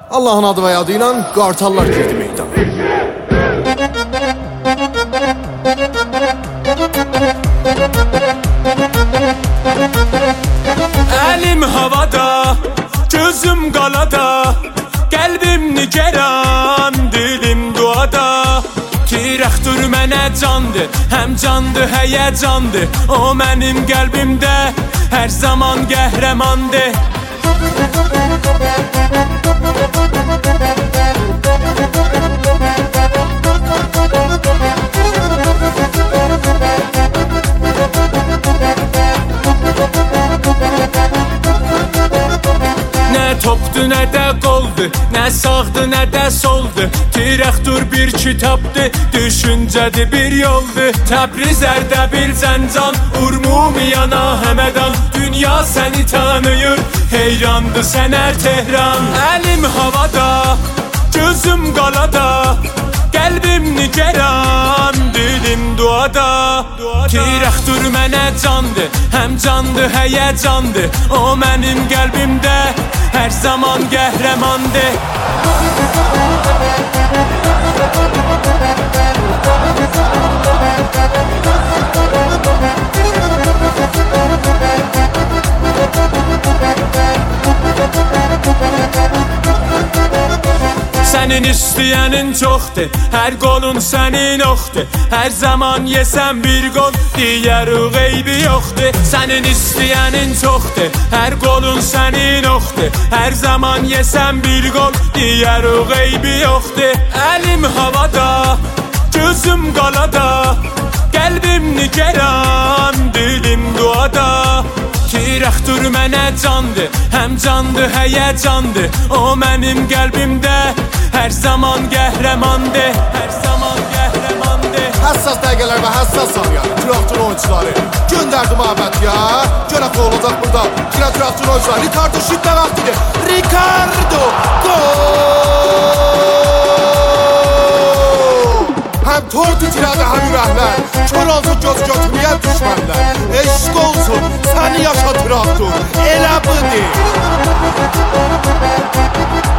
Allahın adı və yadı ilə qartallar girdi meydana. Əlim havada, gözüm qalada, qəlbim nigeran, dilim duada. Tirəxtur mənə candır, həm candır, həyəcandır. O mənim qəlbimdə hər zaman qəhrəmandır. Nə topdu, nə də qoldu, nə sağdı, nə də soldu. Tirəxtur bir kitabdır, düşüncədir bir yoldur. Təbriz, Ərdəbil, Zəncan, Urmumiyana, Həmədan. Dünya səni tanıyır, heyrandı sənə Tehran. Əlim havada, gözüm qalada, qəlbim nigeran, dilim duada. Tirəxtur mənə candır, həm candır, həyəcandır. O mənim qəlbimdə hər zaman qəhrəmandır. Sənin istəyənin çoxdur, hər qolun sənin oxdur. Hər zaman yesən bir qol, digər qeybi yoxdur. Sənin istəyənin çoxdur, hər qolun sənin oxdur. Hər zaman yesən bir qol, digər qeybi yoxdur. Əlim havada, gözüm qalada, qəlbim nigeran, dilim duada. Tirəxtur mənə candır, həm candır, həyəcandır. O mənim qəlbimdə hər zaman qəhrəmandır, hər zaman qəhrəmandır. Həssas dəqiqələr və həssas saniyə Tirəxtur oyuncuları göndərdi Məhəmmədliyə. Görək nə olacaq burada. Tirəxtur oyuncuları Ricardo şütlə vaxtidir. Ricardo gol! Həm tortu tirədi, həm ürəklər. Kör olsun göz götürməyən düşmənlər. Eşq olsun, səni yaşa Tirəxtur. Elə budur.